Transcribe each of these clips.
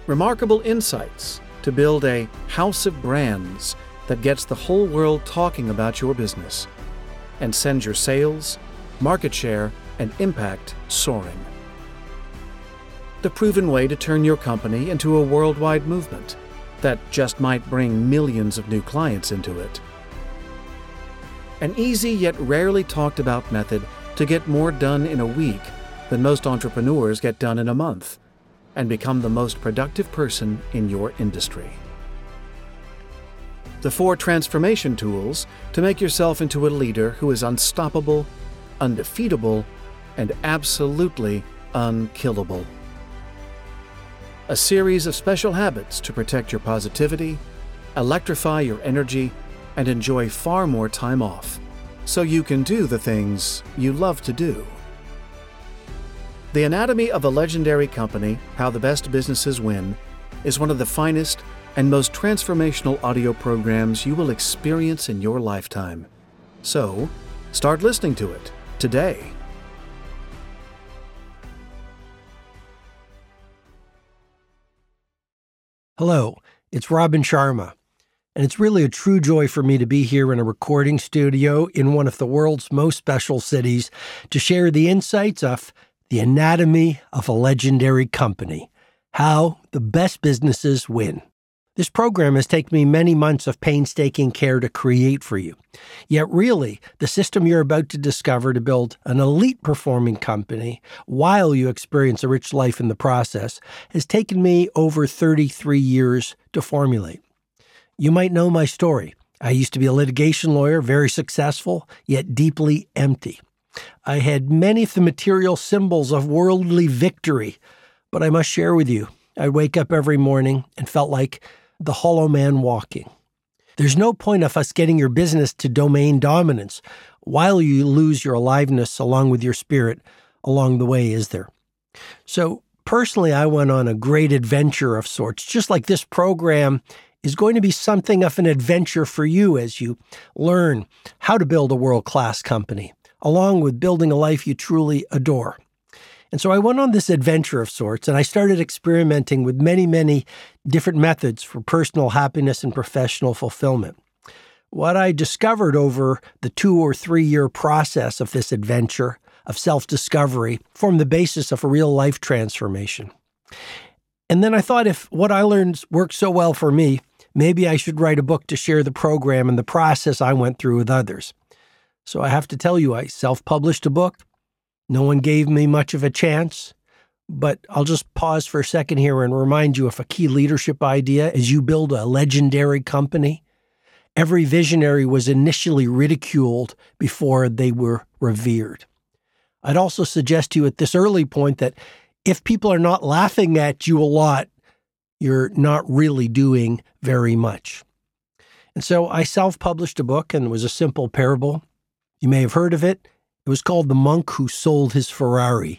Remarkable insights to build a house of brands that gets the whole world talking about your business and sends your sales, market share, and impact soaring. The proven way to turn your company into a worldwide movement that just might bring millions of new clients into it. An easy yet rarely talked about method to get more done in a week than most entrepreneurs get done in a month and become the most productive person in your industry. The 4 transformation tools to make yourself into a leader who is unstoppable, undefeatable, and absolutely unkillable. A series of special habits to protect your positivity, electrify your energy, and enjoy far more time off, so you can do the things you love to do. The Anatomy of a Legendary Company, How the Best Businesses Win, is one of the finest and most transformational audio programs you will experience in your lifetime. So, start listening to it today. Hello, it's Robin Sharma, and it's really a true joy for me to be here in a recording studio in one of the world's most special cities to share the insights of The Anatomy of a Legendary Company, How the Best Businesses Win. This program has taken me many months of painstaking care to create for you. Yet really, the system you're about to discover to build an elite performing company while you experience a rich life in the process has taken me over 33 years to formulate. You might know my story. I used to be a litigation lawyer, very successful, yet deeply empty. I had many of the material symbols of worldly victory, but I must share with you, I'd wake up every morning and felt like the hollow man walking. There's no point of us getting your business to domain dominance while you lose your aliveness along with your spirit along the way, is there? So personally, I went on a great adventure of sorts, just like this program is going to be something of an adventure for you as you learn how to build a world-class company, along with building a life you truly adore. And so I went on this adventure of sorts, and I started experimenting with many, many different methods for personal happiness and professional fulfillment. What I discovered over the 2 or 3 year process of this adventure of self-discovery formed the basis of a real-life transformation. And then I thought, if what I learned worked so well for me, maybe I should write a book to share the program and the process I went through with others. So I have to tell you, I self-published a book. No one gave me much of a chance, but I'll just pause for a second here and remind you of a key leadership idea as you build a legendary company. Every visionary was initially ridiculed before they were revered. I'd also suggest to you at this early point that if people are not laughing at you a lot, you're not really doing very much. And so I self-published a book, and it was a simple parable. You may have heard of it. It was called The Monk Who Sold His Ferrari.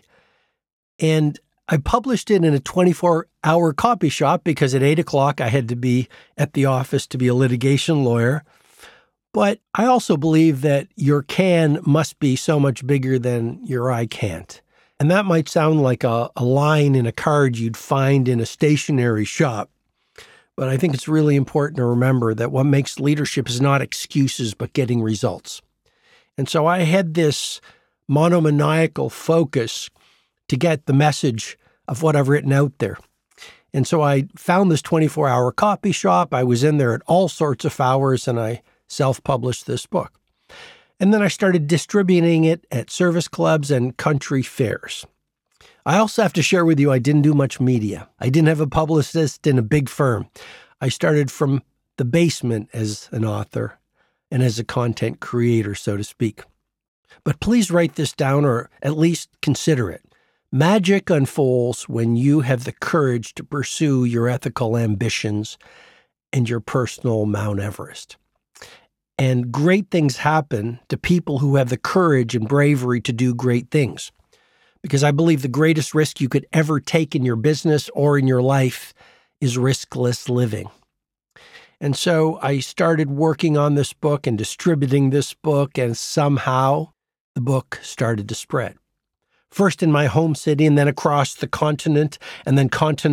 And I published it in a 24-hour copy shop because at 8 o'clock I had to be at the office to be a litigation lawyer. But I also believe that your can must be so much bigger than your I can't. And that might sound like a line in a card you'd find in a stationery shop. But I think it's really important to remember that what makes leadership is not excuses, but getting results. And so I had this monomaniacal focus to get the message of what I've written out there. And so I found this 24-hour copy shop. I was in there at all sorts of hours, and I self-published this book. And then I started distributing it at service clubs and country fairs. I also have to share with you, I didn't do much media. I didn't have a publicist in a big firm. I started from the basement as an author and as a content creator, so to speak. But please write this down, or at least consider it. Magic unfolds when you have the courage to pursue your ethical ambitions and your personal Mount Everest. And great things happen to people who have the courage and bravery to do great things. Because I believe the greatest risk you could ever take in your business or in your life is riskless living. And so I started working on this book and distributing this book, and somehow the book started to spread. First in my home city, and then across the continent, and then continent